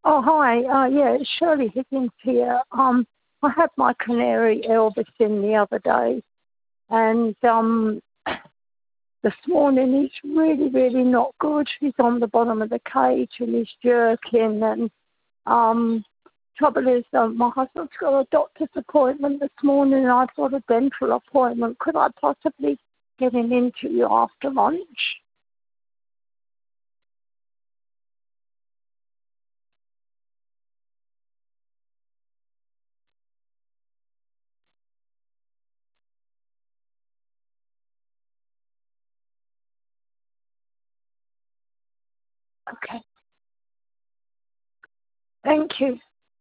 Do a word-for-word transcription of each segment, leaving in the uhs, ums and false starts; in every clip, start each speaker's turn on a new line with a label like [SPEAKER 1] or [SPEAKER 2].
[SPEAKER 1] Oh, hi. Uh, yeah, it's Shirley Higgins here. Um, I had my canary Elvis in the other day, and um, this morning he's really, really not good. He's on the bottom of the cage and he's jerking. And um, trouble is, um, my husband's got a doctor's appointment this morning, and I've got a dental appointment. Could I possibly get him into you after lunch? Okay. Thank you.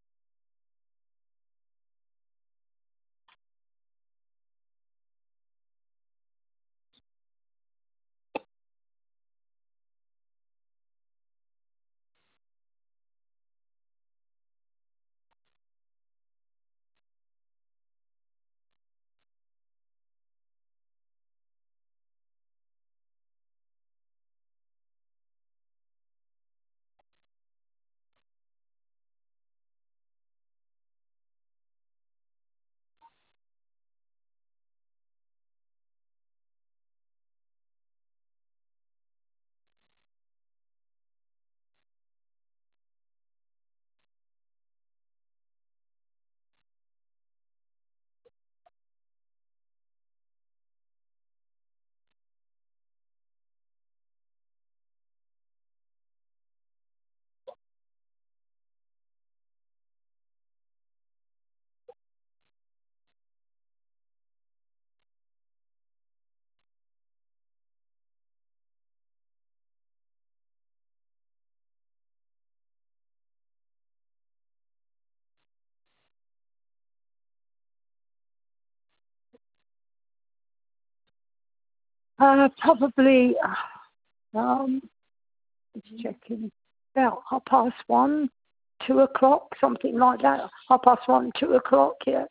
[SPEAKER 1] Uh, probably, uh, um, just checking, about half past one, two o'clock, something like that. Half past one, two o'clock, yeah.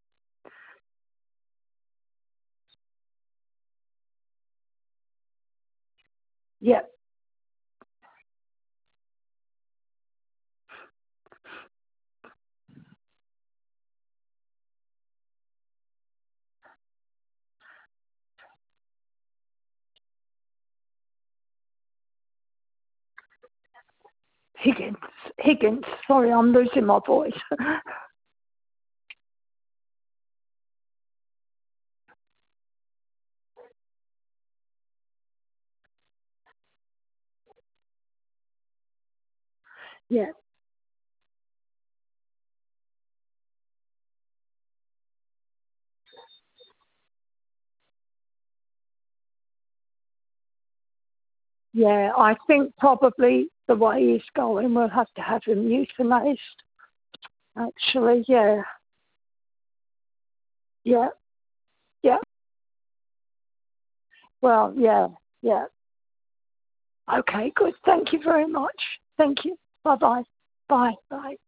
[SPEAKER 1] Yeah, Higgins, Higgins, sorry, I'm losing my voice. Yeah, yeah, I think probably the way he's going, we'll have to have him euthanized, actually, yeah, yeah, yeah, well, yeah, yeah. Okay, good, thank you very much. Thank you, bye-bye, bye, bye.